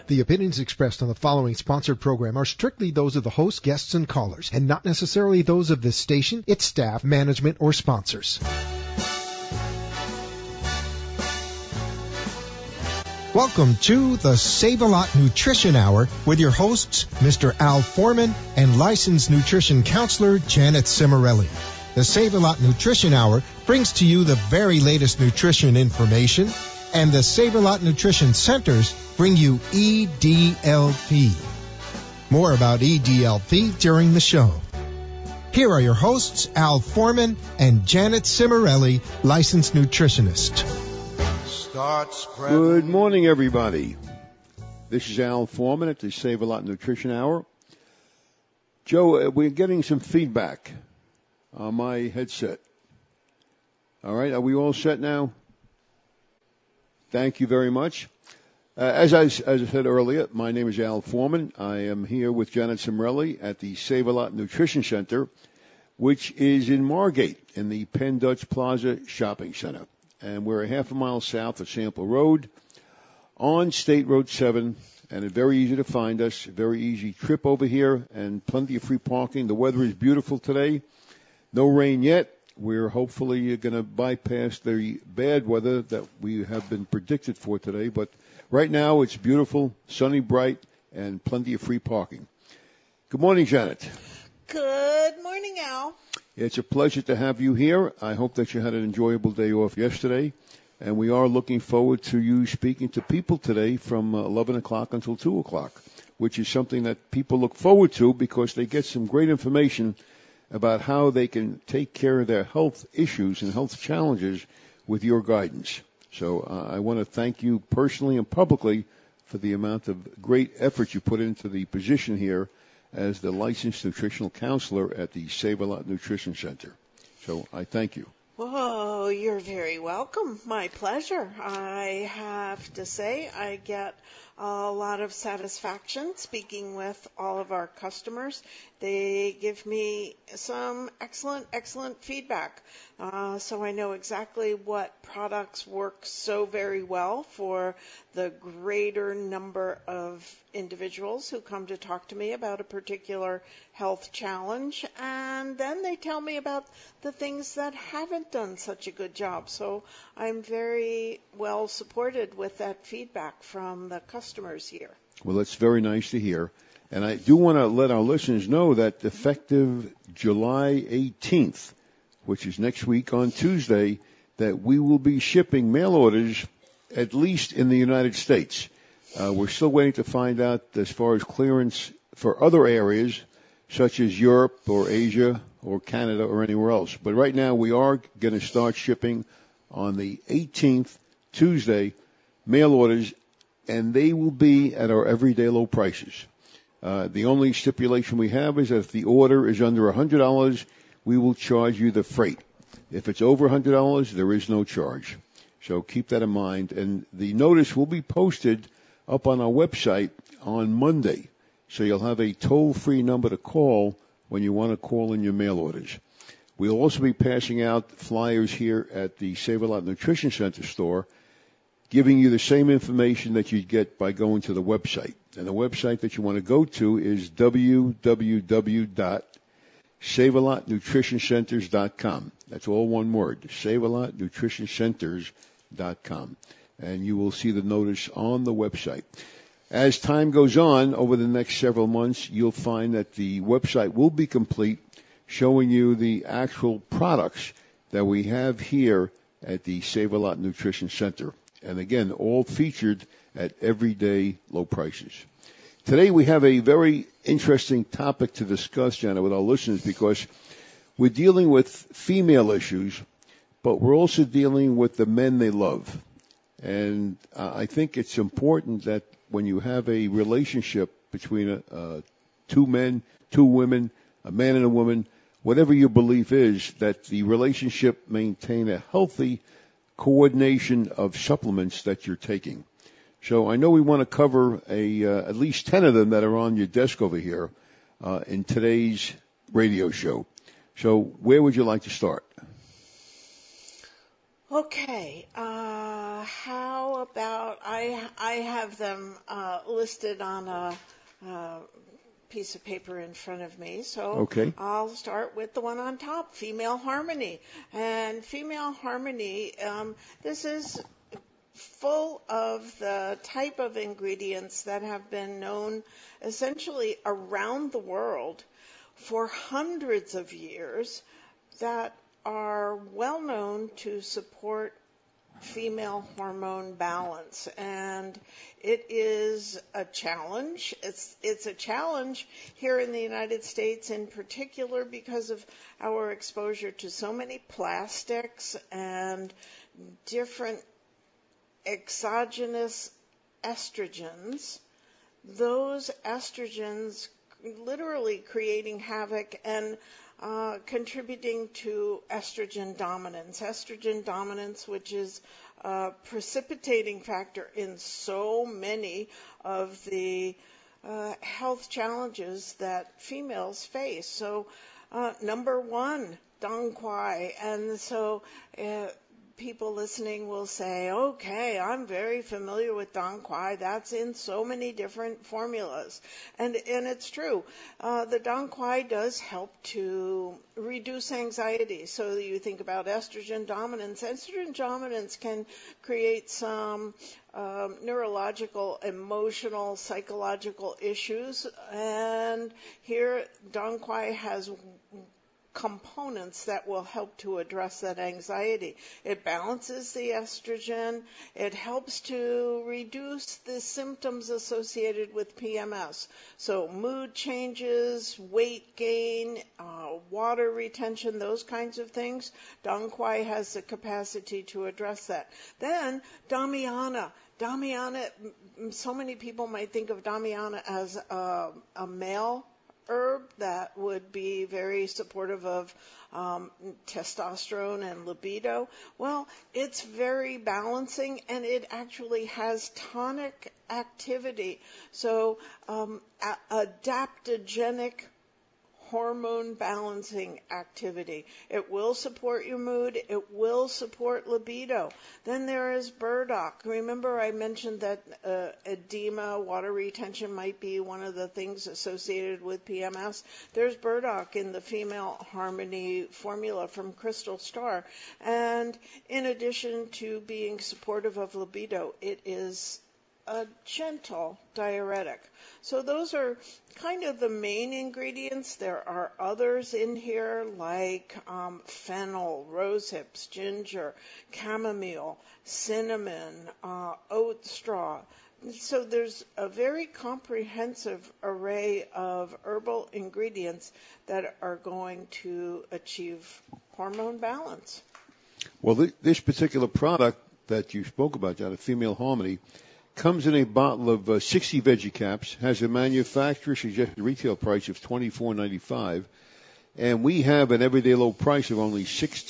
The opinions expressed on the following sponsored program are strictly those of the host, guests, and callers, and not necessarily those of this station, its staff, management, or sponsors. Welcome to the Save-A-Lot Nutrition Hour with your hosts, Mr. Al Foreman and licensed nutrition counselor Janet Cimarelli. The Save-A-Lot Nutrition Hour brings to you the very latest nutrition information, and the Save-A-Lot Nutrition Centers bring you EDLP. More about EDLP during the show. Here are your hosts, Al Foreman and Janet Cimarelli, licensed nutritionist. Good morning, everybody. This is Al Foreman at the Save-A-Lot Nutrition Hour. Joe, we're getting some feedback on my headset. All right, are we all set now? Thank you very much. As I said earlier, my name is Al Foreman. I am here with Janet Cimarelli at the Save-A-Lot Nutrition Center, which is in Margate in the Penn Dutch Plaza Shopping Center. And we're a half a mile south of Sample Road on State Road 7, and it's very easy to find us, a very easy trip over here, and plenty of free parking. The weather is beautiful today. No rain yet. We're hopefully going to bypass the bad weather that we have been predicted for today. But right now it's beautiful, sunny, bright, and plenty of free parking. Good morning, Janet. Good morning, Al. It's a pleasure to have you here. I hope that you had an enjoyable day off yesterday. And we are looking forward to you speaking to people today from 11 o'clock until 2 o'clock, which is something that people look forward to because they get some great information about how they can take care of their health issues and health challenges with your guidance. So I want to thank you personally and publicly for the amount of great effort you put into the position here as the licensed nutritional counselor at the Save-A-Lot Nutrition Center. So I thank you. Whoa, you're very welcome. My pleasure. I have to say I get a lot of satisfaction speaking with all of our customers. They give me some excellent feedback. So I know exactly what products work so very well for the greater number of individuals who come to talk to me about a particular health challenge. And then they tell me about the things that haven't done such a good job. So I'm very well supported with that feedback from the customers here. Well, that's very nice to hear. And I do want to let our listeners know that effective July 18th, which is next week on Tuesday, that we will be shipping mail orders at least in the United States. We're still waiting to find out as far as clearance for other areas, such as Europe or Asia or Canada or anywhere else. But right now we are going to start shipping on the 18th, Tuesday, mail orders, and they will be at our everyday low prices. The only stipulation we have is that if the order is under $100, we will charge you the freight. If it's over $100, there is no charge. So keep that in mind. And the notice will be posted up on our website on Monday. So you'll have a toll-free number to call when you want to call in your mail orders. We'll also be passing out flyers here at the Save-A-Lot Nutrition Center store, giving you the same information that you'd get by going to the website. And the website that you want to go to is www.savealotnutritioncenters.com. That's all one word, savealotnutritioncenters.com. And you will see the notice on the website. As time goes on, over the next several months, you'll find that the website will be complete, showing you the actual products that we have here at the Save-A-Lot Nutrition Center. And again, all featured at everyday low prices. Today we have a very interesting topic to discuss, Janet, with our listeners, because we're dealing with female issues, but we're also dealing with the men they love. And I think it's important that when you have a relationship between two men, two women, a man and a woman, whatever your belief is, that the relationship maintain a healthy coordination of supplements that you're taking. So I know we want to cover at least 10 of them that are on your desk over here in today's radio show. So where would you like to start? Okay. How about I have them listed on a piece of paper in front of me. So Okay. I'll start with the one on top, Female Harmony. And Female Harmony, this is full of the type of ingredients that have been known essentially around the world for hundreds of years that are well known to support female hormone balance, and it is a challenge. It's a challenge here in the United States in particular because of our exposure to so many plastics and different exogenous estrogens. Those estrogens literally creating havoc and contributing to estrogen dominance. Estrogen dominance, which is a precipitating factor in so many of the health challenges that females face. So, number one, Dong Quai. And so, people listening will say, okay, I'm very familiar with Dong Quai. That's in so many different formulas. And it's true. The Dong Quai does help to reduce anxiety. So you think about estrogen dominance. Estrogen dominance can create some neurological, emotional, psychological issues. And here, Dong Quai has components that will help to address that anxiety. It balances the estrogen. It helps to reduce the symptoms associated with PMS. So mood changes, weight gain, water retention, those kinds of things. Dong Quai has the capacity to address that. Then Damiana. Damiana, so many people might think of Damiana as a male herb that would be very supportive of testosterone and libido. Well, it's very balancing, and it actually has tonic activity. So adaptogenic hormone balancing activity. It will support your mood. It will support libido. Then there is burdock. Remember I mentioned that edema, water retention might be one of the things associated with PMS. There's burdock in the Female Harmony formula from Crystal Star. And in addition to being supportive of libido, it is a gentle diuretic. So those are kind of the main ingredients. There are others in here like fennel, rose hips, ginger, chamomile, cinnamon, oat straw. So there's a very comprehensive array of herbal ingredients that are going to achieve hormone balance. Well, this particular product that you spoke about, John, Female Harmony, comes in a bottle of 60 veggie caps, has a manufacturer suggested retail price of $24.95, and we have an everyday low price of only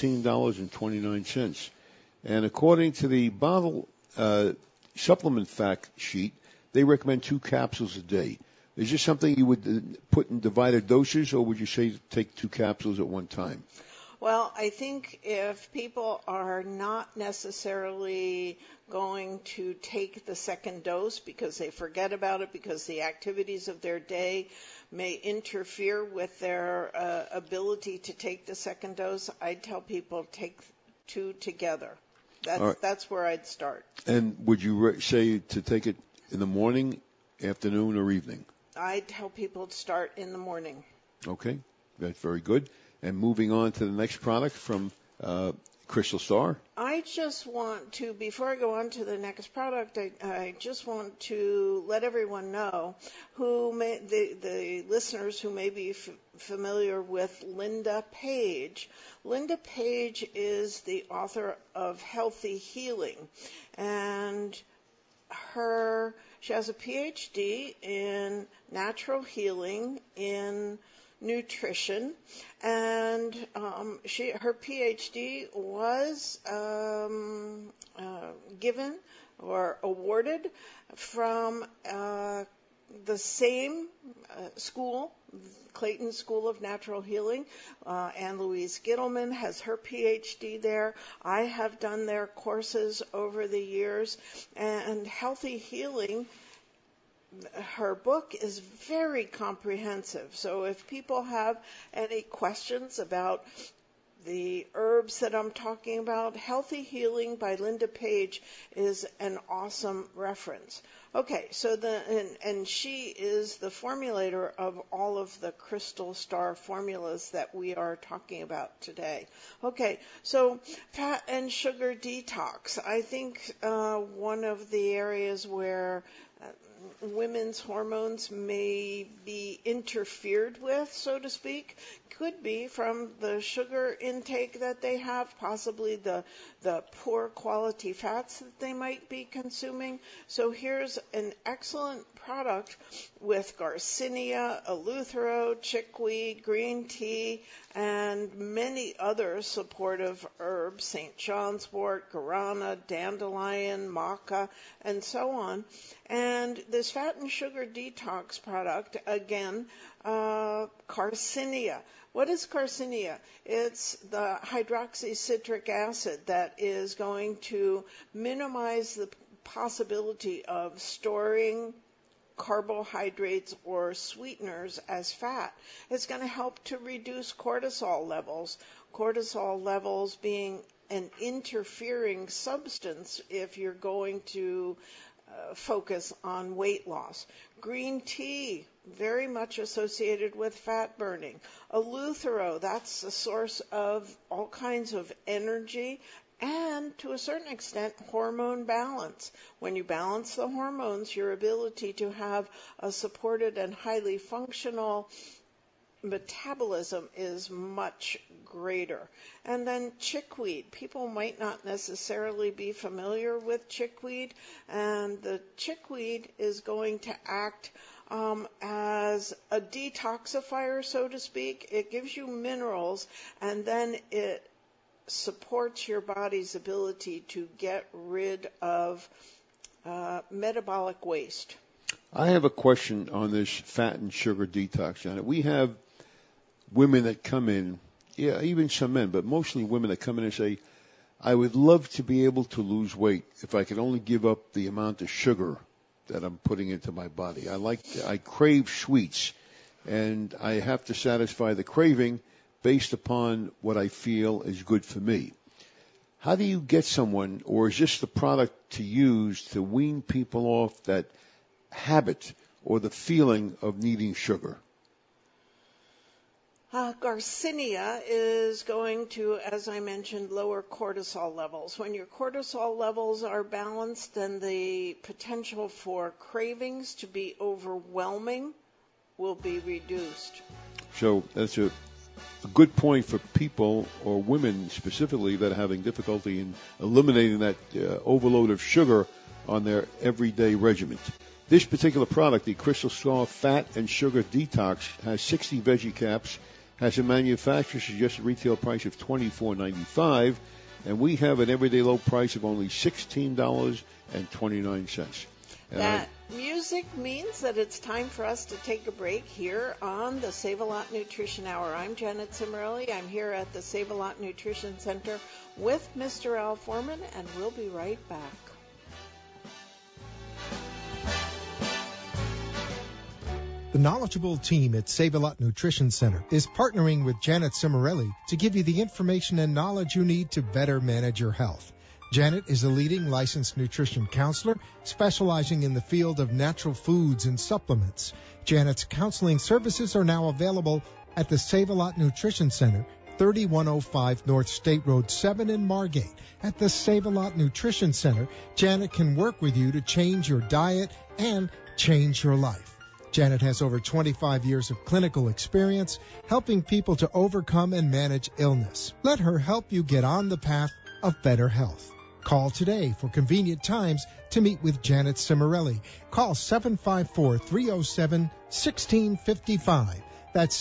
$16.29. And according to the bottle supplement fact sheet, they recommend 2 capsules a day. Is this something you would put in divided doses, or would you say take 2 capsules at one time? Well, I think if people are not necessarily going to take the second dose because they forget about it, because the activities of their day may interfere with their ability to take the second dose, I'd tell people take 2 together. That's where I'd start. And would you say to take it in the morning, afternoon, or evening? I'd tell people to start in the morning. Okay, that's very good. And moving on to the next product from Crystal Star. I just want to, before I go on to the next product, I just want to let everyone know the listeners who may be familiar with Linda Page. Linda Page is the author of Healthy Healing, and she has a PhD in natural healing in nutrition, and her PhD was given or awarded from the same school, Clayton School of Natural Healing. Ann Louise Gittleman has her PhD there. I have done their courses over the years. And Healthy Healing, her book is very comprehensive. So if people have any questions about the herbs that I'm talking about, Healthy Healing by Linda Page is an awesome reference. Okay, so and she is the formulator of all of the Crystal Star formulas that we are talking about today. Okay, so fat and sugar detox. I think one of the areas where women's hormones may be interfered with, so to speak, could be from the sugar intake that they have, possibly the poor quality fats that they might be consuming. So here's an excellent product with Garcinia, Eleuthero, chickweed, green tea, and many other supportive herbs, St. John's wort, guarana, dandelion, maca, and so on. And this fat and sugar detox product, again, Garcinia. What is Garcinia? It's the hydroxycitric acid that is going to minimize the possibility of storing carbohydrates or sweeteners as fat. It's going to help to reduce cortisol levels being an interfering substance if you're going to focus on weight loss. Green tea, very much associated with fat burning. Eleuthero, that's a source of all kinds of energy and, to a certain extent, hormone balance. When you balance the hormones, your ability to have a supported and highly functional metabolism is much greater. And then chickweed. People might not necessarily be familiar with chickweed, and the chickweed is going to act as a detoxifier, so to speak. It gives you minerals, and then it supports your body's ability to get rid of metabolic waste. I have a question on this fat and sugar detox, Janet. We have women that come in, yeah, even some men, but mostly women that come in and say, I would love to be able to lose weight if I could only give up the amount of sugar that I'm putting into my body. I crave sweets, and I have to satisfy the craving based upon what I feel is good for me. How do you get someone, or is this the product to use to wean people off that habit or the feeling of needing sugar? Garcinia is going to, as I mentioned, lower cortisol levels. When your cortisol levels are balanced, then the potential for cravings to be overwhelming will be reduced. So that's a good point for people, or women specifically, that are having difficulty in eliminating that overload of sugar on their everyday regimen. This particular product, the Crystal Star Fat and Sugar Detox, has 60 veggie caps, has a manufacturer's suggested retail price of $24.95, and we have an everyday low price of only $16.29. That music means that it's time for us to take a break here on the Save-A-Lot Nutrition Hour. I'm Janet Cimarelli. I'm here at the Save-A-Lot Nutrition Center with Mr. Al Foreman, and we'll be right back. The knowledgeable team at Save-A-Lot Nutrition Center is partnering with Janet Cimarelli to give you the information and knowledge you need to better manage your health. Janet is a leading licensed nutrition counselor specializing in the field of natural foods and supplements. Janet's counseling services are now available at the Save-A-Lot Nutrition Center, 3105 North State Road 7 in Margate. At the Save-A-Lot Nutrition Center, Janet can work with you to change your diet and change your life. Janet has over 25 years of clinical experience helping people to overcome and manage illness. Let her help you get on the path of better health. Call today for convenient times to meet with Janet Cimarelli. Call 754-307-1655. That's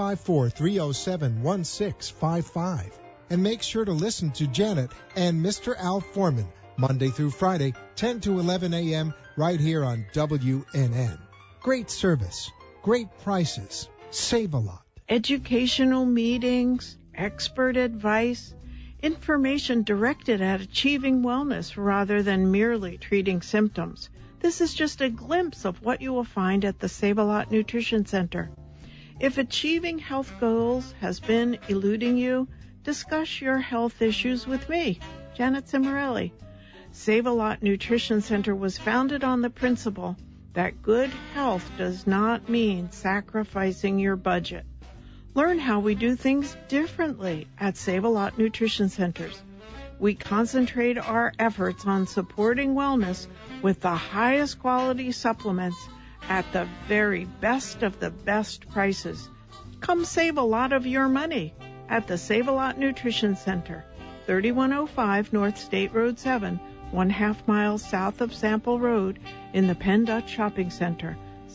754-307-1655. And make sure to listen to Janet and Mr. Al Foreman Monday through Friday, 10 to 11 a.m. right here on WNN. Great service, great prices. Save-A-Lot. Educational meetings, expert advice, information directed at achieving wellness rather than merely treating symptoms. This is just a glimpse of what you will find at the Save-A-Lot Nutrition Center. If achieving health goals has been eluding you, discuss your health issues with me, Janet Cimarelli. Save-A-Lot Nutrition Center was founded on the principle that good health does not mean sacrificing your budget. Learn how we do things differently at Save-A-Lot Nutrition Centers. We concentrate our efforts on supporting wellness with the highest quality supplements at the very best of the best prices. Come save a lot of your money at the Save-A-Lot Nutrition Center, 3105 North State Road 7, 1/2 mile south of Sample Road in the Penn Dutch Shopping Center,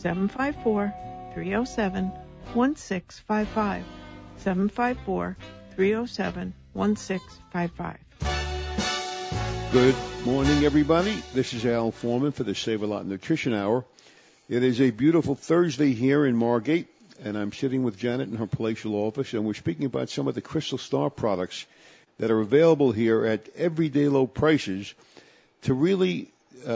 754-307-1655, 754-307-1655. Good morning, everybody. This is Al Foreman for the Save-A-Lot Nutrition Hour. It is a beautiful Thursday here in Margate, and I'm sitting with Janet in her palatial office, and we're speaking about some of the Crystal Star products that are available here at everyday low prices to really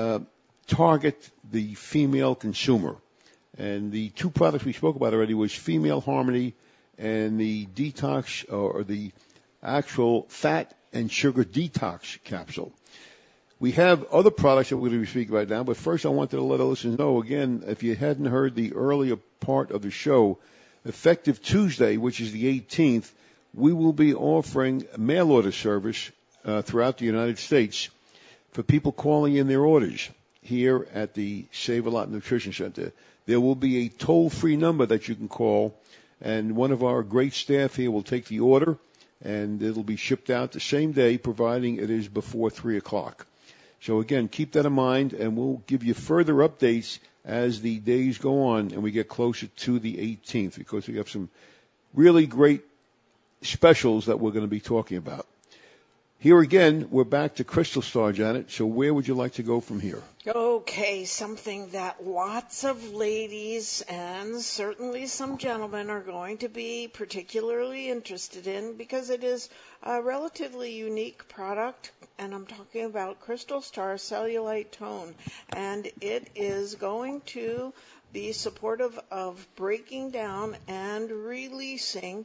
target the female consumer. And the two products we spoke about already was Female Harmony and the detox, or the actual fat and sugar detox capsule. We have other products that we're going to be speaking about now, but first I wanted to let our listeners know, again, if you hadn't heard the earlier part of the show, effective Tuesday, which is the 18th, we will be offering a mail order service throughout the United States for people calling in their orders here at the Save-A-Lot Nutrition Center. There will be a toll-free number that you can call, and one of our great staff here will take the order, and it'll be shipped out the same day, providing it is before 3 o'clock. So, again, keep that in mind, and we'll give you further updates as the days go on and we get closer to the 18th, because we have some really great specials that we're going to be talking about. Here again, we're back to Crystal Star, Janet. So where would you like to go from here? Okay, something that lots of ladies and certainly some gentlemen are going to be particularly interested in, because it is a relatively unique product, and I'm talking about Crystal Star Cellulite Tone, and it is going to be supportive of breaking down and releasing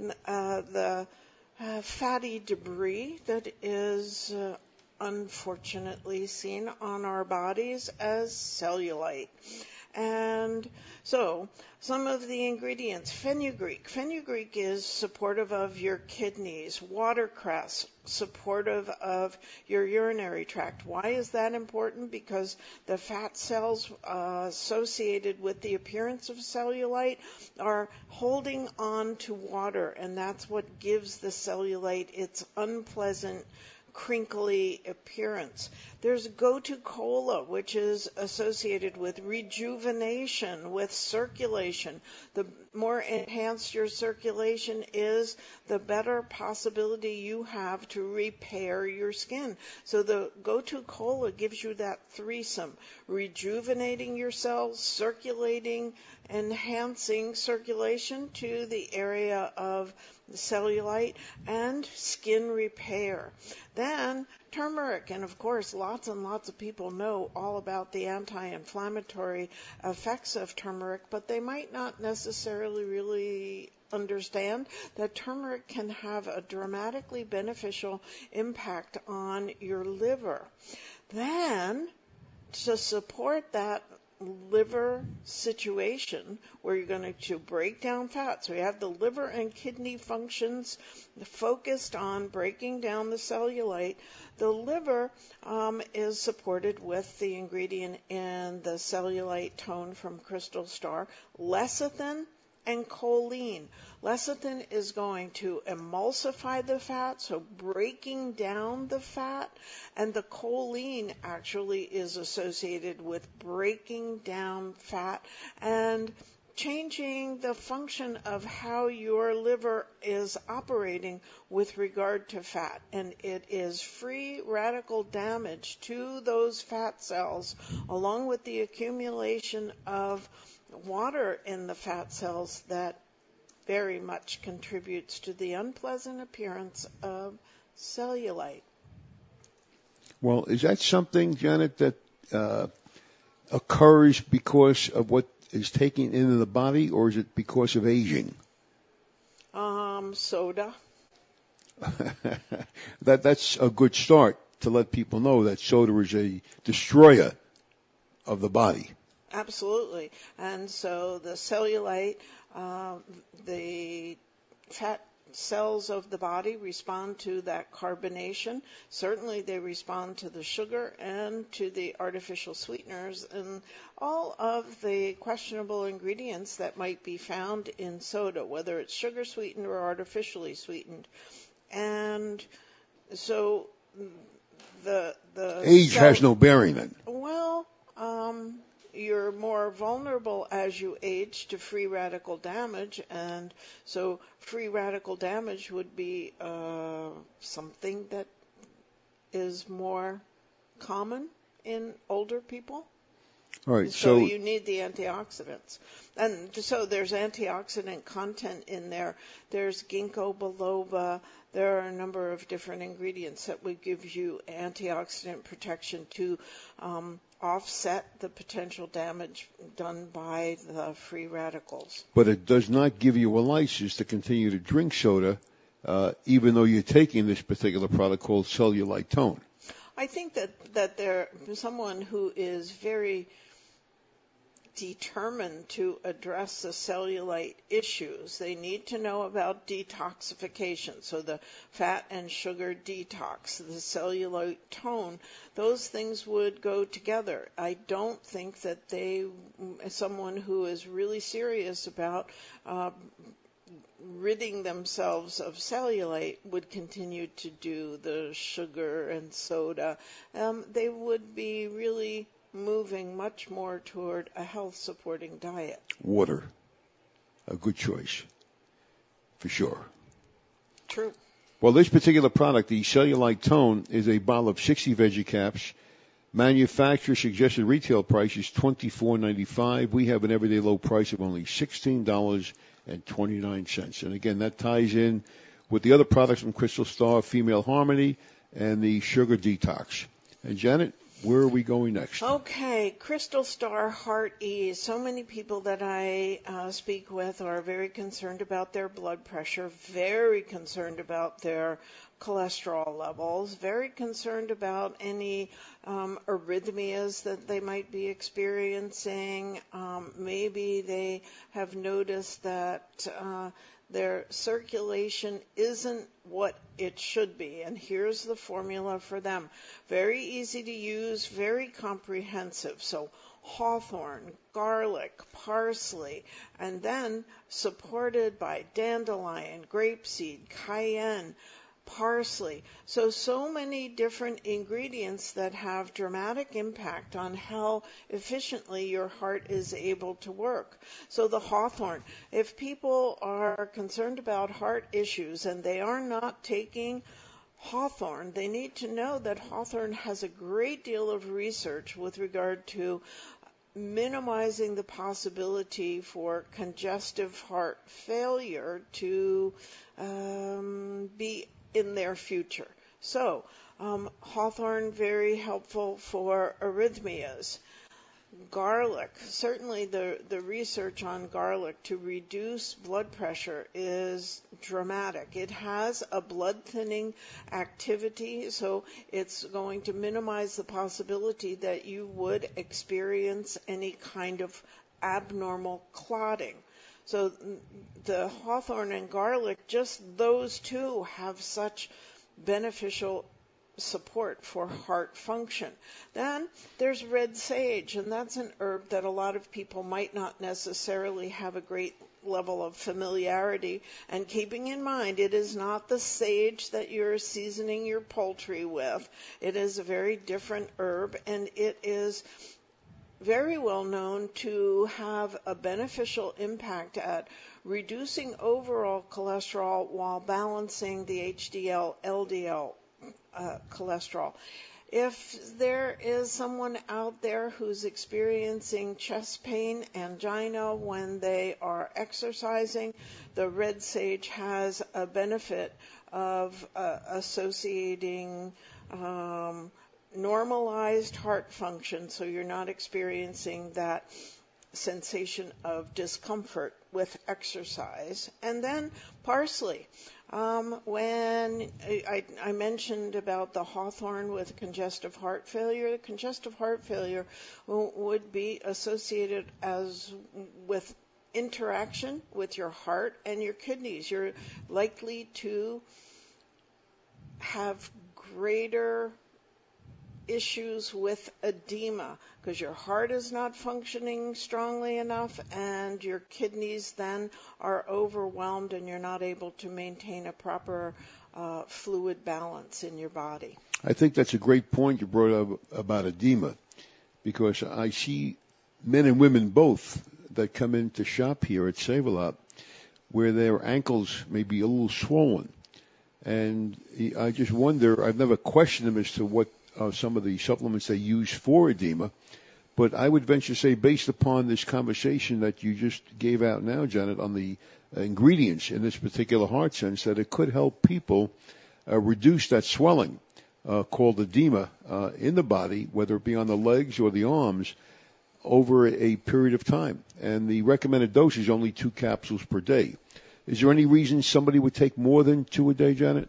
the fatty debris that is unfortunately seen on our bodies as cellulite. And so some of the ingredients: fenugreek. Fenugreek is supportive of your kidneys. Watercress, supportive of your urinary tract. Why is that important? Because the fat cells associated with the appearance of cellulite are holding on to water, and that's what gives the cellulite its unpleasant, crinkly appearance. There's Gotu-Kola, which is associated with rejuvenation, with circulation. The more enhanced your circulation is, the better possibility you have to repair your skin. So the Gotu-Kola gives you that threesome: rejuvenating your cells, circulating, enhancing circulation to the area of cellulite, and skin repair. Then turmeric, and of course lots and lots of people know all about the anti-inflammatory effects of turmeric, but they might not necessarily really understand that turmeric can have a dramatically beneficial impact on your liver. Then, to support that liver situation where you're going to break down fat. So you have the liver and kidney functions focused on breaking down the cellulite. The liver is supported with the ingredient in the Cellulite Tone from Crystal Star, lecithin and choline. Lecithin is going to emulsify the fat, so breaking down the fat, and the choline actually is associated with breaking down fat and changing the function of how your liver is operating with regard to fat. And it is free radical damage to those fat cells, along with the accumulation of water in the fat cells, that very much contributes to the unpleasant appearance of cellulite. Well, is that something, Janet, that occurs because of what is taken into the body, or is it because of aging? Soda. That's a good start to let people know that soda is a destroyer of the body. Absolutely. And so the cellulite, the fat cells of the body respond to that carbonation. Certainly they respond to the sugar and to the artificial sweeteners and all of the questionable ingredients that might be found in soda, whether it's sugar sweetened or artificially sweetened. And so the age has no bearing then. Well, you're more vulnerable as you age to free radical damage, and so free radical damage would be something that is more common in older people. All right, so you need the antioxidants. And so there's antioxidant content in there. There's ginkgo biloba. There are a number of different ingredients that would give you antioxidant protection to offset the potential damage done by the free radicals. But it does not give you a license to continue to drink soda, even though you're taking this particular product called cellulite tone. I think that there someone who is very determined to address the cellulite issues, they need to know about detoxification. So the fat and sugar detox, the cellulite tone, those things would go together. I don't think that someone who is really serious about ridding themselves of cellulite would continue to do the sugar and soda. They would be really moving much more toward a health-supporting diet. Water, a good choice, for sure. True. Well, this particular product, the cellulite tone, is a bottle of 60 veggie caps. Manufacturer suggested retail price is $24.95. We have an everyday low price of only $16.29. And again, that ties in with the other products from Crystal Star, Female Harmony, and the Sugar Detox. And Janet, where are we going next? Okay, Crystal Star Heart Ease. So many people that I speak with are very concerned about their blood pressure, very concerned about their cholesterol levels, very concerned about any arrhythmias that they might be experiencing. Maybe they have noticed that their circulation isn't what it should be. And here's the formula for them. Very easy to use, very comprehensive. So hawthorn, garlic, parsley, and then supported by dandelion, grapeseed, cayenne, parsley. So many different ingredients that have dramatic impact on how efficiently your heart is able to work. So the hawthorn, if people are concerned about heart issues and they are not taking hawthorn, they need to know that hawthorn has a great deal of research with regard to minimizing the possibility for congestive heart failure to be in their future. So, hawthorn, very helpful for arrhythmias. Garlic, certainly the research on garlic to reduce blood pressure is dramatic. It has a blood thinning activity, so it's going to minimize the possibility that you would experience any kind of abnormal clotting. So the hawthorn and garlic, just those two have such beneficial support for heart function. Then there's red sage, and that's an herb that a lot of people might not necessarily have a great level of familiarity. And keeping in mind, it is not the sage that you're seasoning your poultry with. It is a very different herb, and it is very well known to have a beneficial impact at reducing overall cholesterol while balancing the HDL, LDL cholesterol. If there is someone out there who's experiencing chest pain, angina when they are exercising, the red sage has a benefit of associating normalized heart function, so you're not experiencing that sensation of discomfort with exercise. And then parsley. When I mentioned about the hawthorn with congestive heart failure, congestive heart failure would be associated with interaction with your heart and your kidneys. You're likely to have greater issues with edema because your heart is not functioning strongly enough and your kidneys then are overwhelmed and you're not able to maintain a proper fluid balance in your body. I think that's a great point you brought up about edema, because I see men and women both that come in to shop here at Save-A-Lot where their ankles may be a little swollen. And I just wonder, I've never questioned them as to what some of the supplements they use for edema, but I would venture to say, based upon this conversation that you just gave out now, Janet, on the ingredients in this particular heart sense, that it could help people reduce that swelling called edema in the body, whether it be on the legs or the arms, over a period of time. And the recommended dose is only 2 capsules per day. Is there any reason somebody would take more than 2 a day, Janet?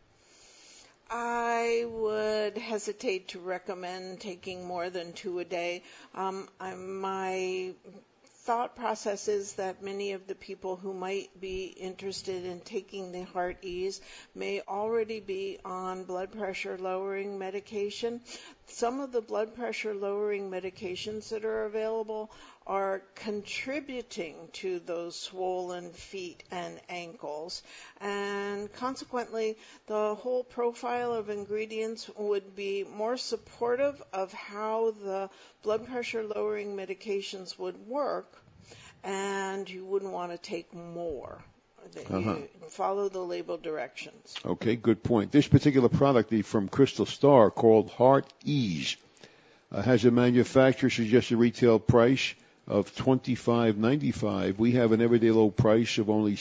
I would hesitate to recommend taking more than 2 a day. My thought process is that many of the people who might be interested in taking the Heart Ease may already be on blood pressure lowering medication. Some of the blood pressure lowering medications that are available are contributing to those swollen feet and ankles, and consequently the whole profile of ingredients would be more supportive of how the blood pressure lowering medications would work, and you wouldn't want to take more. You follow the label directions. Okay, good point. This particular product from Crystal Star, called Heart Ease, has a manufacturer suggested retail price of $25.95. We have an everyday low price of only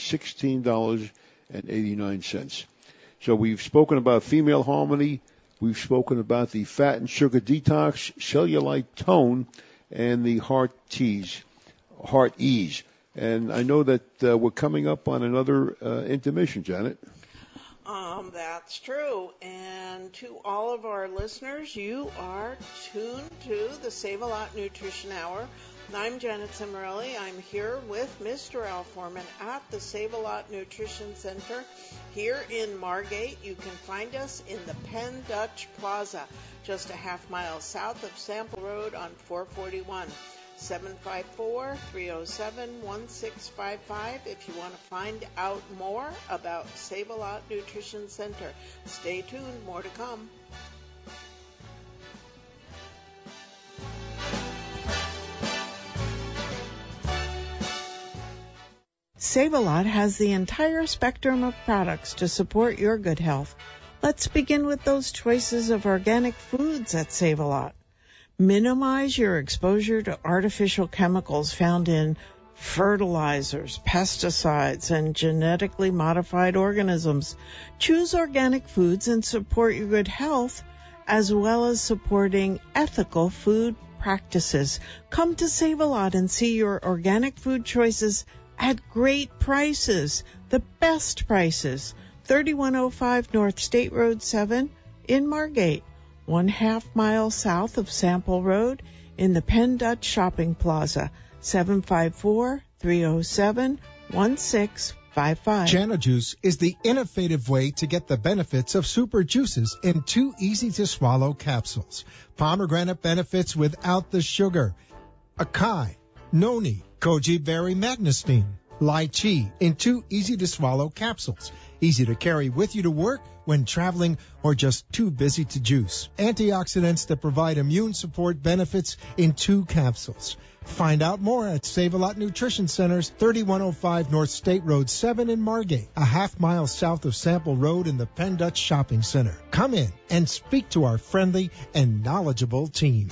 $16.89. So we've spoken about female harmony. We've spoken about the fat and sugar detox, cellulite tone, and the Heart Ease. And I know that we're coming up on another intermission, Janet. That's true. And to all of our listeners, you are tuned to the Save-A-Lot Nutrition Hour. I'm Janet Cimarelli. I'm here with Mr. Al Foreman at the Save-A-Lot Nutrition Center here in Margate. You can find us in the Penn Dutch Plaza, just a half mile south of Sample Road on 441. 754-307-1655 if you want to find out more about Save-A-Lot Nutrition Center. Stay tuned, more to come. Save-A-Lot has the entire spectrum of products to support your good health. Let's begin with those choices of organic foods at Save-A-Lot. Minimize your exposure to artificial chemicals found in fertilizers, pesticides, and genetically modified organisms. Choose organic foods and support your good health, as well as supporting ethical food practices. Come to Save-A-Lot and see your organic food choices at great prices, the best prices. 3105 North State Road 7 in Margate, 1/2 mile south of Sample Road in the Penn Dutch Shopping Plaza, 754-307-1655. JanaJuice is the innovative way to get the benefits of super juices in 2 easy-to-swallow capsules. Pomegranate benefits without the sugar. Acai, noni, goji berry magnesine, Lychee in 2 easy-to-swallow capsules. Easy to carry with you to work, when traveling, or just too busy to juice. Antioxidants that provide immune support benefits in 2 capsules. Find out more at Save-A-Lot Nutrition Centers, 3105 North State Road 7 in Margate, a half-mile south of Sample Road in the Penn Dutch Shopping Center. Come in and speak to our friendly and knowledgeable team.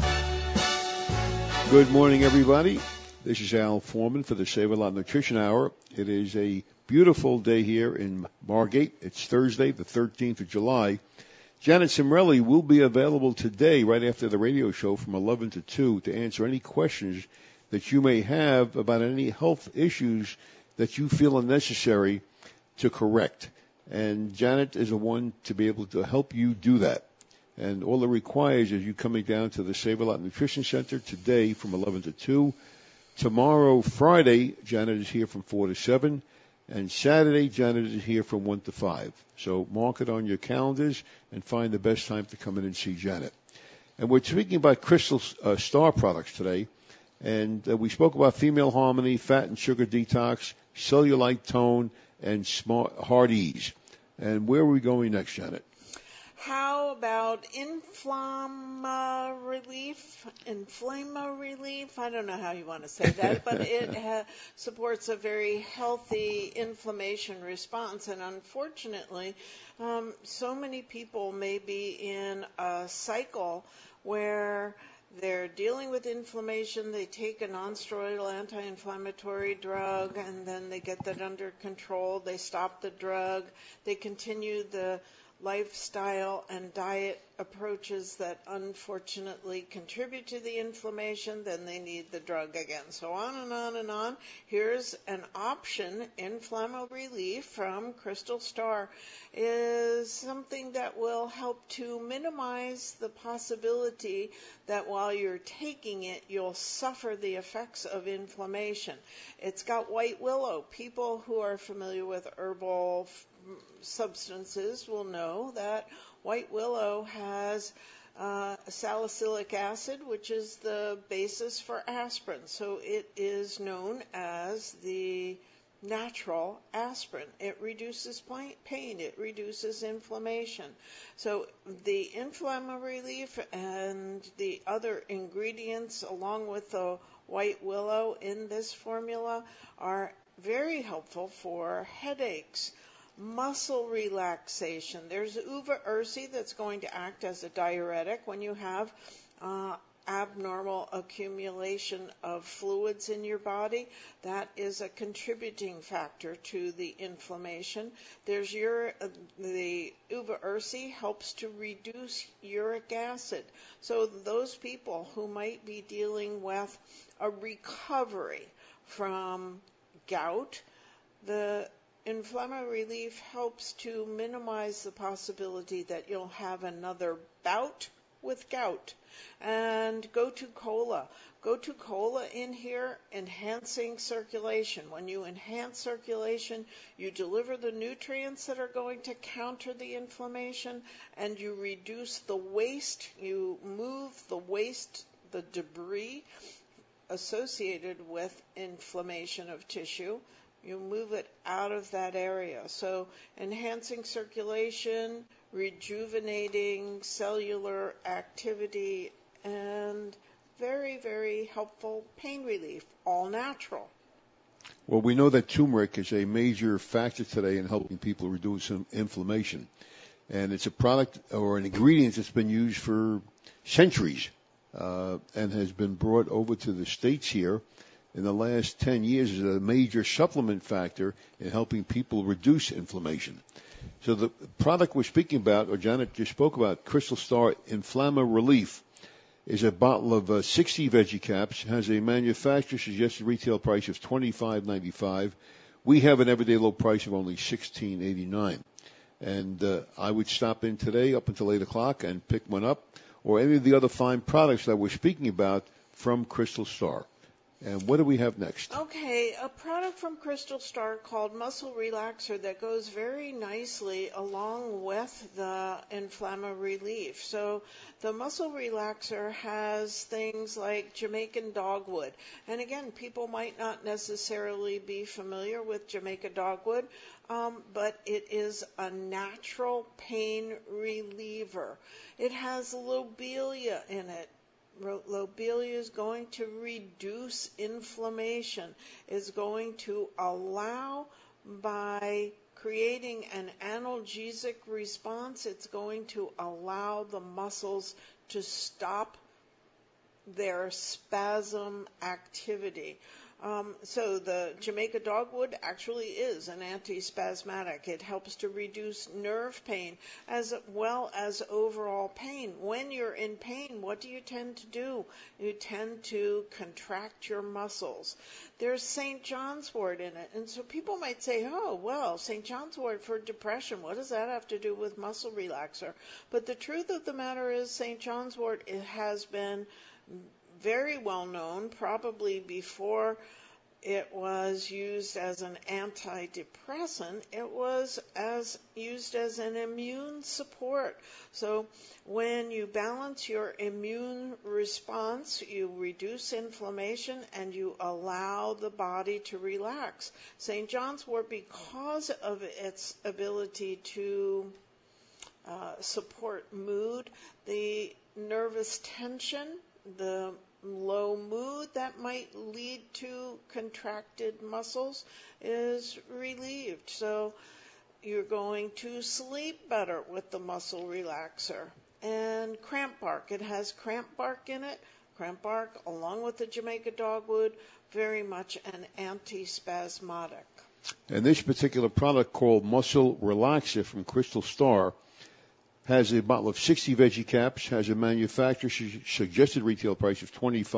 Good morning, everybody. This is Al Foreman for the Save-A-Lot Nutrition Hour. It is a beautiful day here in Margate. It's Thursday, the 13th of July. Janet Cimarelli will be available today right after the radio show from 11 to 2 to answer any questions that you may have about any health issues that you feel are necessary to correct. And Janet is the one to be able to help you do that. And all it requires is you coming down to the Save-A-Lot Nutrition Center today from 11 to 2. Tomorrow, Friday, Janet is here from 4 to 7. And Saturday, Janet is here from 1 to 5. So mark it on your calendars and find the best time to come in and see Janet. And we're speaking about Crystal Star products today. And we spoke about Female Harmony, Fat and Sugar Detox, Cellulite Tone, and Smart Heart Ease. And where are we going next, Janet? How about inflama relief? I don't know how you want to say that, but it supports a very healthy inflammation response. And unfortunately, so many people may be in a cycle where they're dealing with inflammation, they take a non-steroidal anti-inflammatory drug, and then they get that under control, they stop the drug, they continue the lifestyle and diet approaches that unfortunately contribute to the inflammation, then they need the drug again. So on and on and on. Here's an option. Inflama Relief from Crystal Star is something that will help to minimize the possibility that while you're taking it, you'll suffer the effects of inflammation. It's got white willow. People who are familiar with herbal substances will know that white willow has salicylic acid, which is the basis for aspirin. So it is known as the natural aspirin. It reduces pain. It reduces inflammation. So the Inflama Relief and the other ingredients along with the white willow in this formula are very helpful for headaches, muscle relaxation. There's uva ursi that's going to act as a diuretic when you have abnormal accumulation of fluids in your body. That is a contributing factor to the inflammation. There's the uva ursi helps to reduce uric acid. So those people who might be dealing with a recovery from gout, the Inflama Relief helps to minimize the possibility that you'll have another bout with gout. And Gotu Kola. Gotu Kola in here, enhancing circulation. When you enhance circulation, you deliver the nutrients that are going to counter the inflammation, and you reduce the waste. You move the waste, the debris associated with inflammation of tissue. You move it out of that area. So enhancing circulation, rejuvenating cellular activity, and very, very helpful pain relief, all natural. Well, we know that turmeric is a major factor today in helping people reduce inflammation. And it's a product or an ingredient that's been used for centuries and has been brought over to the States here in the last 10 years as a major supplement factor in helping people reduce inflammation. So the product we're speaking about, or Janet just spoke about, Crystal Star Inflama Relief, is a bottle of 60 veggie caps, has a manufacturer suggested retail price of $25.95. We have an everyday low price of only $16.89. And I would stop in today up until 8 o'clock and pick one up, or any of the other fine products that we're speaking about from Crystal Star. And what do we have next? Okay, a product from Crystal Star called Muscle Relaxer that goes very nicely along with the Inflamma Relief. So the Muscle Relaxer has things like Jamaican dogwood. And again, people might not necessarily be familiar with Jamaica dogwood, but it is a natural pain reliever. It has lobelia in it. Lobelia is going to reduce inflammation, is going to allow, by creating an analgesic response, it's going to allow the muscles to stop their spasm activity. So the Jamaica dogwood actually is an antispasmodic. It helps to reduce nerve pain as well as overall pain. When you're in pain, what do you tend to do? You tend to contract your muscles. There's St. John's wort in it. And so people might say, oh, well, St. John's wort for depression, what does that have to do with muscle relaxer? But the truth of the matter is St. John's wort, it has been very well known, probably before it was used as an antidepressant. It was used as an immune support. So when you balance your immune response, you reduce inflammation and you allow the body to relax. St. John's wort, because of its ability to support mood, the nervous tension, the low mood that might lead to contracted muscles is relieved. So you're going to sleep better with the muscle relaxer. And cramp bark, it has cramp bark in it. Cramp bark, along with the Jamaica dogwood, very much an antispasmodic. And this particular product called Muscle Relaxer from Crystal Star has a bottle of 60 veggie caps, has a manufacturer's suggested retail price of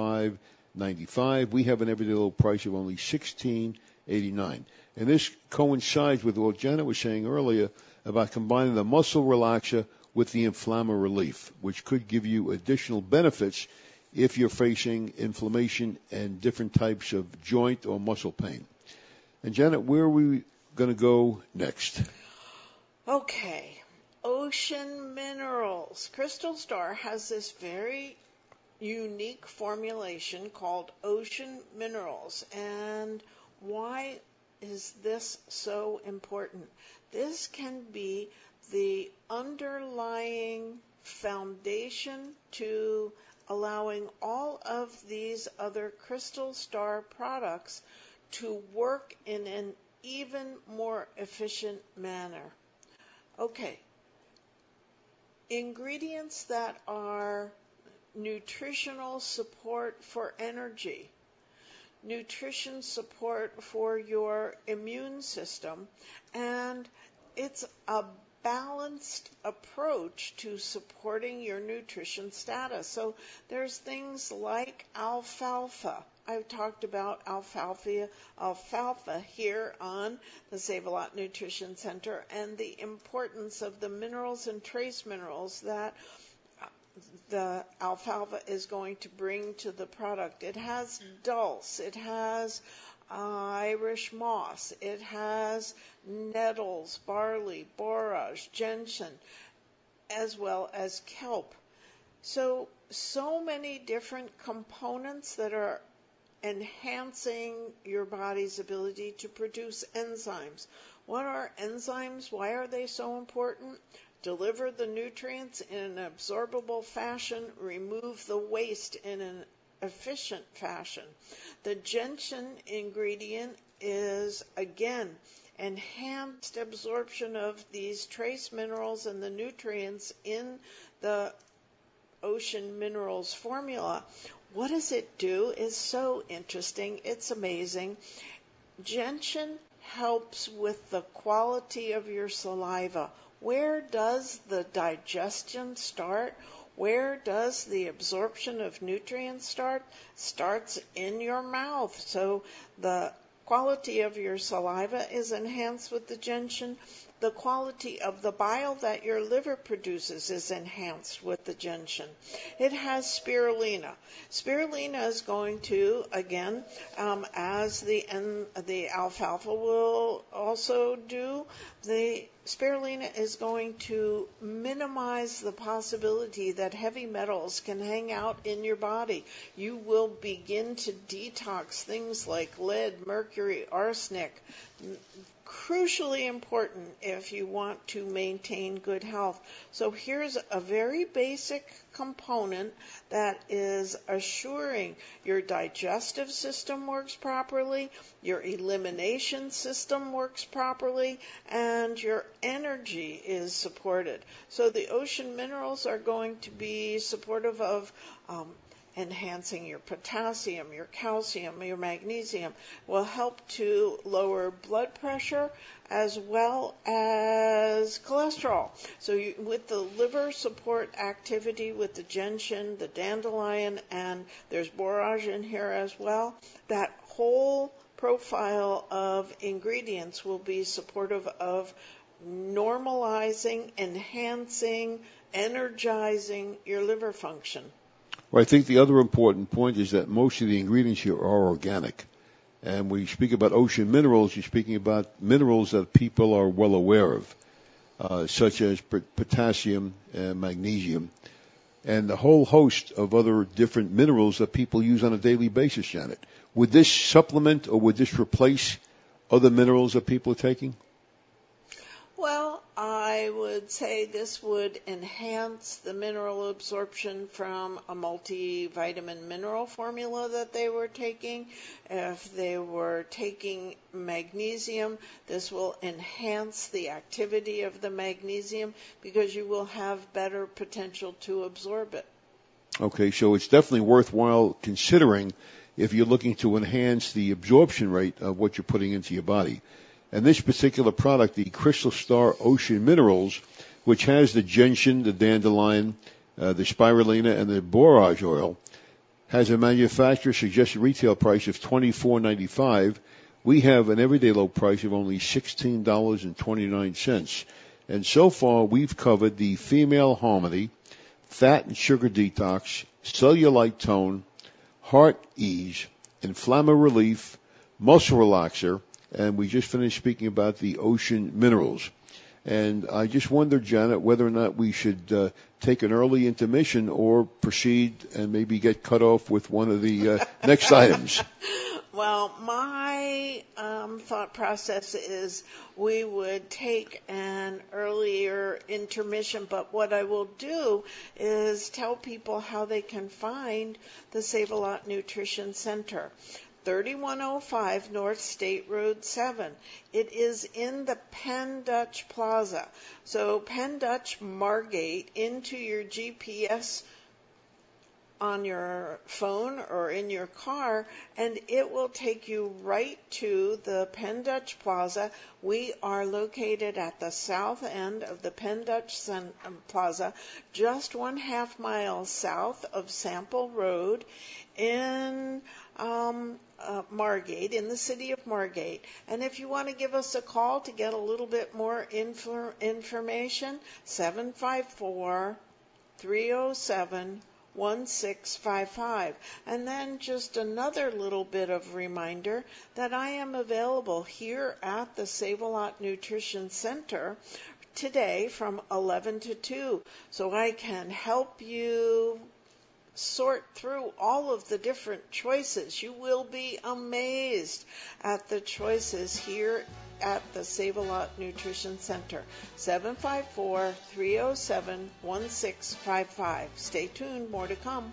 $25.95. We have an everyday low price of only $16.89. And this coincides with what Janet was saying earlier about combining the muscle relaxer with the Inflamma Relief, which could give you additional benefits if you're facing inflammation and different types of joint or muscle pain. And Janet, where are we going to go next? Okay. Ocean Minerals. Crystal Star has this very unique formulation called Ocean Minerals. And why is this so important? This can be the underlying foundation to allowing all of these other Crystal Star products to work in an even more efficient manner. Okay. Ingredients that are nutritional support for energy, nutrition support for your immune system, and it's a balanced approach to supporting your nutrition status. So there's things like alfalfa. I've talked about alfalfa here on the Save-A-Lot Nutrition Center and the importance of the minerals and trace minerals that the alfalfa is going to bring to the product. It has dulse, it has Irish moss, it has nettles, barley, borage, gentian, as well as kelp. So many different components that are enhancing your body's ability to produce enzymes. What are enzymes? Why are they so important? Deliver the nutrients in an absorbable fashion, remove the waste in an efficient fashion. The gentian ingredient is, again, enhanced absorption of these trace minerals and the nutrients in the Ocean Minerals formula. What does it do is so interesting. It's amazing. Gentian helps with the quality of your saliva. Where does the digestion start? Where does the absorption of nutrients start? Starts in your mouth. So the quality of your saliva is enhanced with the gentian, the quality of the bile that your liver produces is enhanced with the gentian. It has spirulina. Spirulina is going to, again, as the alfalfa will also do, the spirulina is going to minimize the possibility that heavy metals can hang out in your body. You will begin to detox things like lead, mercury, arsenic. Crucially important if you want to maintain good health. So here's a very basic component that is assuring your digestive system works properly, your elimination system works properly, and your energy is supported. So the ocean minerals are going to be supportive of enhancing your potassium, your calcium, your magnesium, will help to lower blood pressure as well as cholesterol. So with the liver support activity with the gentian, the dandelion, and there's borage in here as well, that whole profile of ingredients will be supportive of normalizing, enhancing, energizing your liver function. Well, I think the other important point is that most of the ingredients here are organic. And when you speak about ocean minerals, you're speaking about minerals that people are well aware of, such as potassium and magnesium, and a whole host of other different minerals that people use on a daily basis, Janet. Would this supplement or would this replace other minerals that people are taking? Well, I would say this would enhance the mineral absorption from a multivitamin mineral formula that they were taking. If they were taking magnesium, this will enhance the activity of the magnesium because you will have better potential to absorb it. Okay, so it's definitely worthwhile considering if you're looking to enhance the absorption rate of what you're putting into your body. And this particular product, the Crystal Star Ocean Minerals, which has the gentian, the dandelion, the spirulina, and the borage oil, has a manufacturer suggested retail price of $24.95. We have an everyday low price of only $16.29. And so far, we've covered the Female Harmony, Fat and Sugar Detox, Cellulite Tone, Heart Ease, Inflammatory Relief, Muscle Relaxer, and we just finished speaking about the ocean minerals. And I just wondered, Janet, whether or not we should take an early intermission or proceed and maybe get cut off with one of the next items. Well, my thought process is we would take an earlier intermission, but what I will do is tell people how they can find the Save-A-Lot Nutrition Center. 3105 North State Road 7. It is in the Penn Dutch Plaza. So Penn Dutch Margate into your GPS on your phone or in your car, and it will take you right to the Penn Dutch Plaza. We are located at the south end of the Penn Dutch Plaza, just 1/2 mile south of Sample Road in Margate, in the city of Margate. And if you want to give us a call to get a little bit more information, 754-307-1655. And then just another little bit of reminder that I am available here at the Save-A-Lot Nutrition Center today from 11 to 2. So I can help you sort through all of the different choices. You will be amazed at the choices here at the Save-A-Lot Nutrition Center. 754-307-1655. Stay tuned, more to come.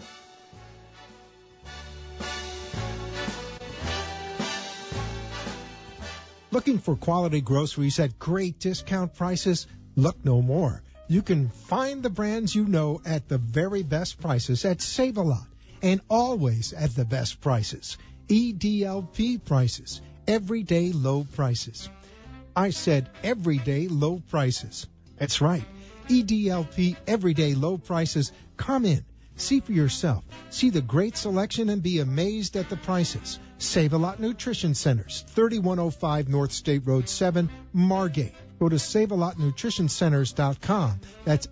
Looking for quality groceries at great discount prices? Look no more. You can find the brands you know at the very best prices at Save-A-Lot, and always at the best prices. EDLP prices, everyday low prices. I said everyday low prices. That's right. EDLP everyday low prices. Come in, see for yourself, see the great selection, and be amazed at the prices. Save-A-Lot Nutrition Centers, 3105 North State Road 7, Margate. Go to savealotnutritioncenters.com. That's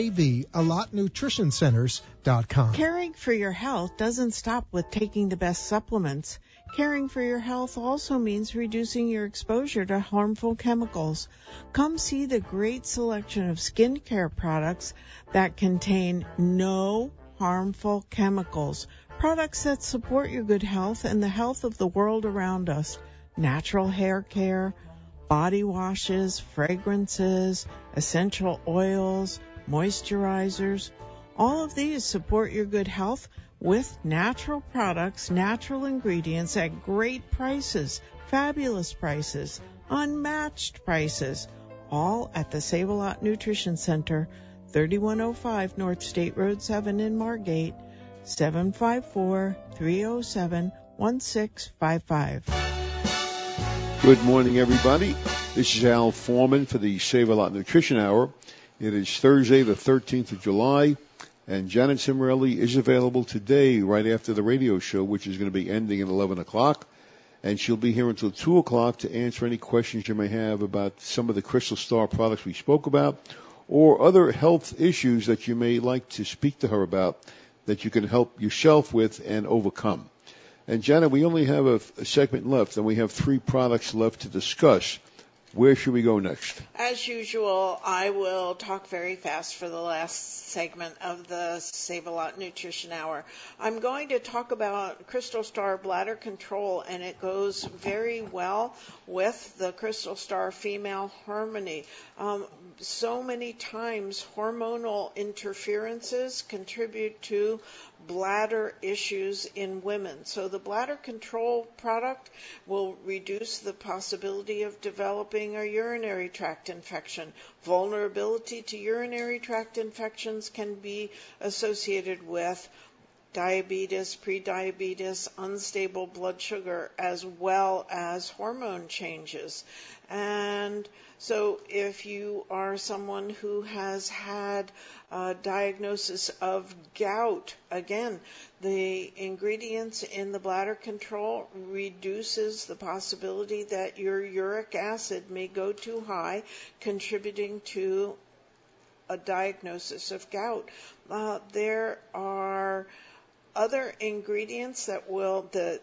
SAVALotnutritioncenters.com. Caring for your health doesn't stop with taking the best supplements. Caring for your health also means reducing your exposure to harmful chemicals. Come see the great selection of skincare products that contain no harmful chemicals. Products that support your good health and the health of the world around us. Natural hair care, body washes, fragrances, essential oils, moisturizers. All of these support your good health with natural products, natural ingredients at great prices, fabulous prices, unmatched prices, all at the Save-A-Lot Nutrition Center, 3105 North State Road 7 in Margate, 754-307-1655. Good morning, everybody. This is Al Foreman for the Save-A-Lot Nutrition Hour. It is Thursday, the 13th of July, and Janet Cimarelli is available today right after the radio show, which is going to be ending at 11 o'clock. And she'll be here until 2 o'clock to answer any questions you may have about some of the Crystal Star products we spoke about or other health issues that you may like to speak to her about that you can help yourself with and overcome. And Janet, we only have a segment left, and we have 3 products left to discuss. Where should we go next? As usual, I will talk very fast for the last segment of the Save-A-Lot Nutrition Hour. I'm going to talk about Crystal Star Bladder Control, and it goes very well with the Crystal Star Female Harmony. So many times hormonal interferences contribute to bladder issues in women. So the bladder control product will reduce the possibility of developing a urinary tract infection. Vulnerability to urinary tract infections can be associated with diabetes, prediabetes, unstable blood sugar, as well as hormone changes. And so if you are someone who has had a diagnosis of gout, again, the ingredients in the bladder control reduces the possibility that your uric acid may go too high, contributing to a diagnosis of gout. There are other ingredients that will, the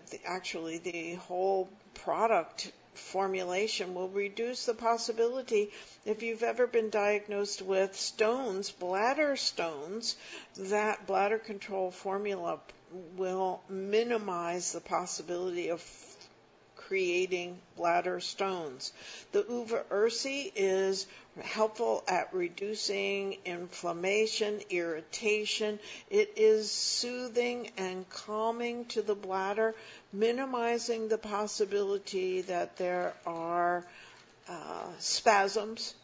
whole product formulation will reduce the possibility, if you've ever been diagnosed with stones, bladder stones, that bladder control formula will minimize the possibility of creating bladder stones. The Uva Ursi is helpful at reducing inflammation, irritation. It is soothing and calming to the bladder, minimizing the possibility that there are spasms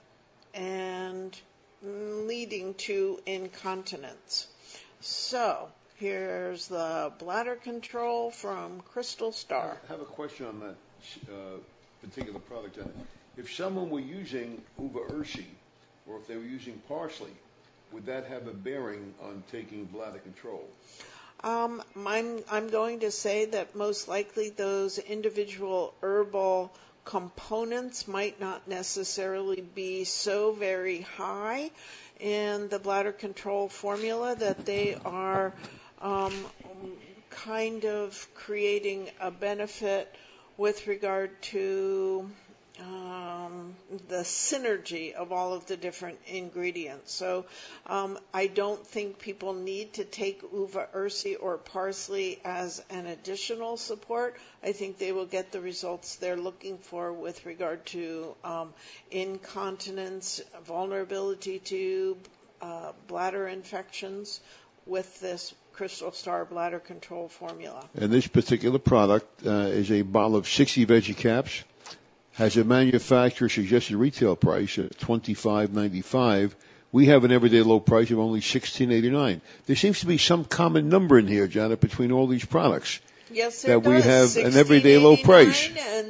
and leading to incontinence. So, here's the bladder control from Crystal Star. I have a question on that particular product. If someone were using Uva Ursi, or if they were using parsley, would that have a bearing on taking bladder control? I'm going to say that most likely those individual herbal components might not necessarily be so very high in the bladder control formula that they are kind of creating a benefit with regard to the synergy of all of the different ingredients. So I don't think people need to take Uva Ursi or parsley as an additional support. I think they will get the results they're looking for with regard to incontinence, vulnerability to bladder infections with this Crystal Star Bladder Control formula. And this particular product is a bottle of 60 veggie caps. Has a manufacturer suggested retail price at $25.95. We have an everyday low price of only $16.89. There seems to be some common number in here, Janet, between all these products. Yes, there that we have an everyday low price. And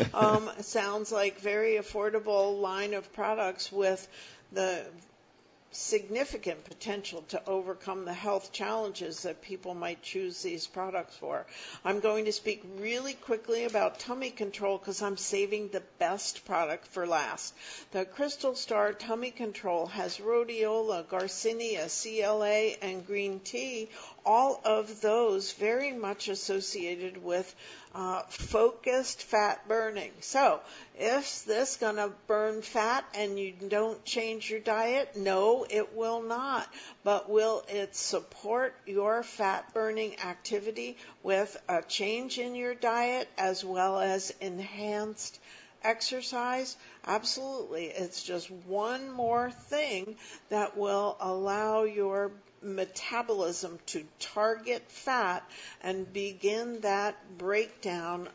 $16.29 sounds like very affordable line of products with the significant potential to overcome the health challenges that people might choose these products for. I'm going to speak really quickly about tummy control because I'm saving the best product for last. The Crystal Star Tummy Control has rhodiola, garcinia, CLA, and green tea, all of those very much associated with focused fat burning. So, is this going to burn fat and you don't change your diet? No, it will not. But will it support your fat burning activity with a change in your diet as well as enhanced exercise? Absolutely. It's just one more thing that will allow your metabolism to target fat and begin that breakdown,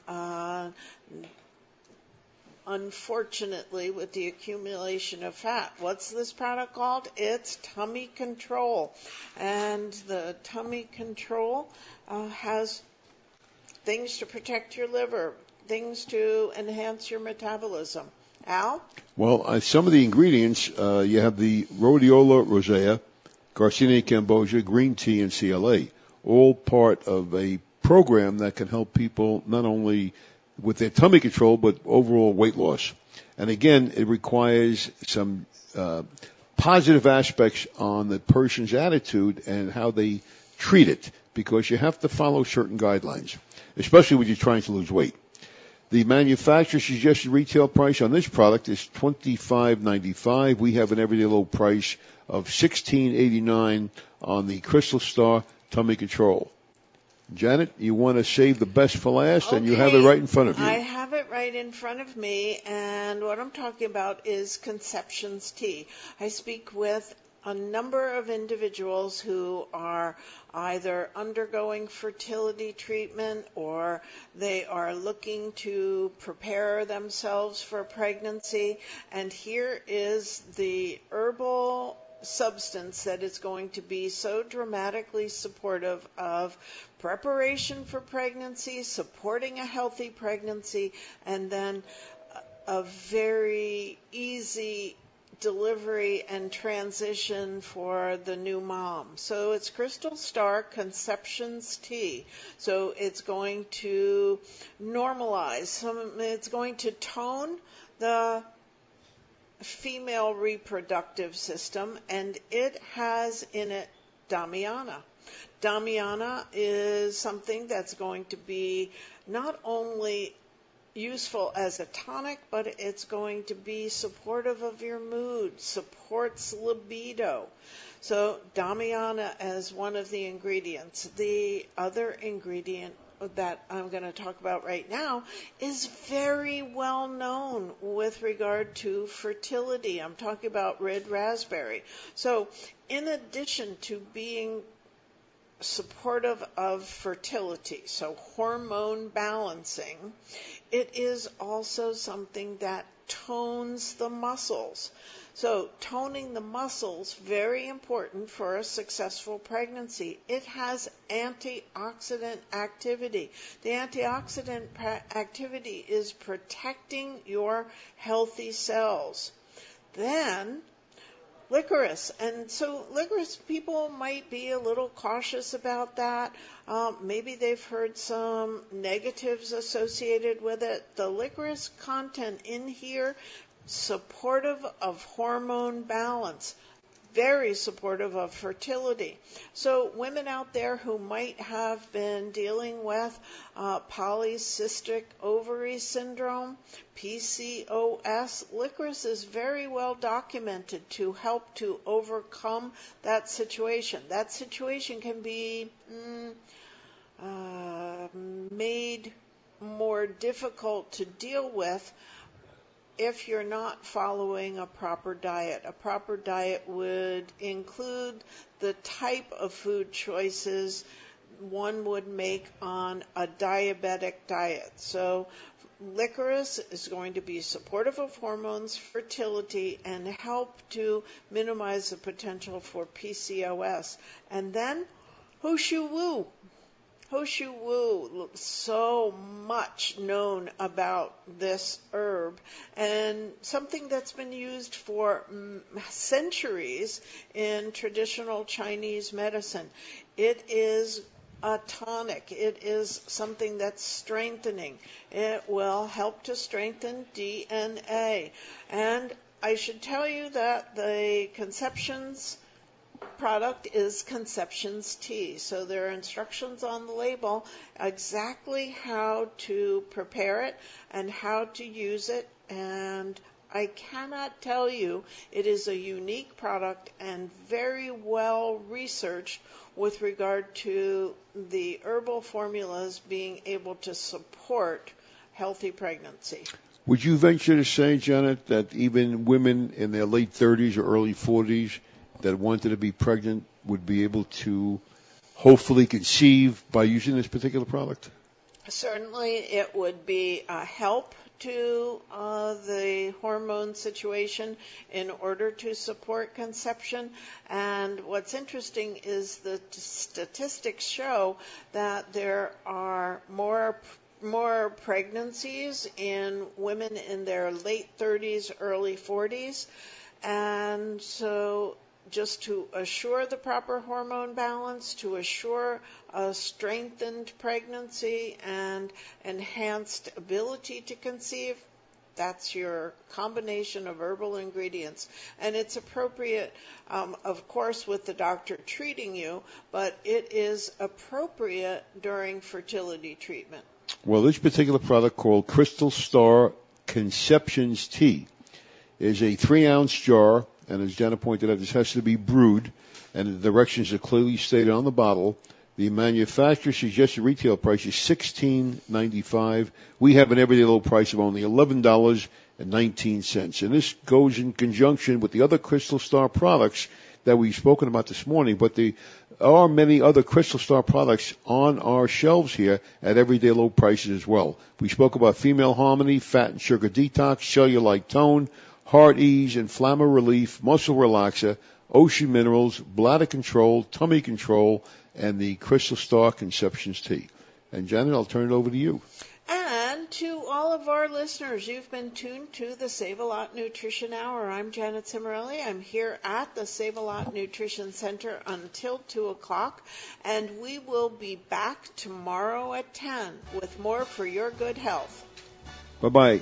unfortunately, with the accumulation of fat. What's this product called? It's Tummy Control. And the Tummy Control has things to protect your liver, things to enhance your metabolism. Al? Well, some of the ingredients, you have the rhodiola rosea, Garcinia cambogia, green tea, and CLA, all part of a program that can help people not only with their tummy control, but overall weight loss. And again, it requires some positive aspects on the person's attitude and how they treat it, because you have to follow certain guidelines, especially when you're trying to lose weight. The manufacturer's suggested retail price on this product is $25.95. We have an everyday low price of $16.89 on the Crystal Star Tummy Control. Janet, you want to save the best for last, okay. And you have it right in front of you. I have it right in front of me, and what I'm talking about is Conception's Tea. I speak with a number of individuals who are either undergoing fertility treatment or they are looking to prepare themselves for pregnancy. And here is the herbal substance that is going to be so dramatically supportive of preparation for pregnancy, supporting a healthy pregnancy, and then a very easy delivery and transition for the new mom. So it's Crystal Star Conception's Tea. So it's going to normalize, it's going to tone the female reproductive system, and it has in it Damiana. Damiana is something that's going to be not only useful as a tonic, but it's going to be supportive of your mood, supports libido. So Damiana as one of the ingredients. The other ingredient that I'm going to talk about right now is very well known with regard to fertility. I'm talking about red raspberry. So in addition to being supportive of fertility, so hormone balancing, it is also something that tones the muscles. So toning the muscles, very important for a successful pregnancy. It has antioxidant activity. The antioxidant activity is protecting your healthy cells. Then licorice. And so licorice, people might be a little cautious about that. Maybe they've heard some negatives associated with it. The licorice content in here, supportive of hormone balance, very supportive of fertility. So women out there who might have been dealing with polycystic ovary syndrome, PCOS, licorice is very well documented to help to overcome that situation. That situation can be made more difficult to deal with if you're not following a proper diet. A proper diet would include the type of food choices one would make on a diabetic diet. So licorice is going to be supportive of hormones, fertility, and help to minimize the potential for PCOS. And then Hushu Wu. Ho Shou Wu, so much known about this herb, and something that's been used for centuries in traditional Chinese medicine. It is a tonic. It is something that's strengthening. It will help to strengthen DNA. And I should tell you that the Conceptions product is Conceptions tea. So there are instructions on the label exactly how to prepare it and how to use it. And I cannot tell you, it is a unique product and very well researched with regard to the herbal formulas being able to support healthy pregnancy. Would you venture to say, Janet, that even women in their late 30s or early 40s that wanted to be pregnant would be able to hopefully conceive by using this particular product? Certainly, it would be a help to the hormone situation in order to support conception. And what's interesting is the statistics show that there are more pregnancies in women in their late 30s, early 40s. And so just to assure the proper hormone balance, to assure a strengthened pregnancy and enhanced ability to conceive, that's your combination of herbal ingredients. And it's appropriate, of course, with the doctor treating you, but it is appropriate during fertility treatment. Well, this particular product called Crystal Star Conceptions Tea is a 3-ounce jar, and as Janet pointed out, this has to be brewed, and the directions are clearly stated on the bottle. The manufacturer suggested retail price is $16.95. We have an everyday low price of only $11.19. And this goes in conjunction with the other Crystal Star products that we've spoken about this morning, but there are many other Crystal Star products on our shelves here at everyday low prices as well. We spoke about Female Harmony, Fat and Sugar Detox, Cellulite Tone, Heart Ease, Inflamma Relief, Muscle Relaxer, Ocean Minerals, Bladder Control, Tummy Control, and the Crystal Star Conceptions Tea. And Janet, I'll turn it over to you. And to all of our listeners, you've been tuned to the Save-A-Lot Nutrition Hour. I'm Janet Cimorelli. I'm here at the Save-A-Lot Nutrition Center until 2 o'clock, and we will be back tomorrow at 10 with more for your good health. Bye-bye.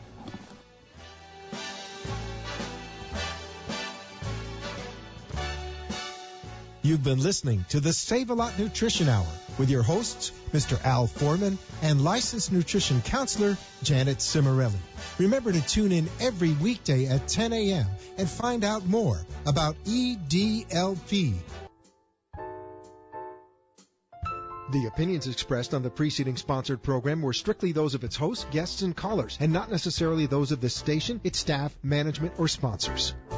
You've been listening to the Save-A-Lot Nutrition Hour with your hosts, Mr. Al Foreman and licensed nutrition counselor, Janet Cimorelli. Remember to tune in every weekday at 10 a.m. and find out more about EDLP. The opinions expressed on the preceding sponsored program were strictly those of its hosts, guests, and callers, and not necessarily those of the station, its staff, management, or sponsors.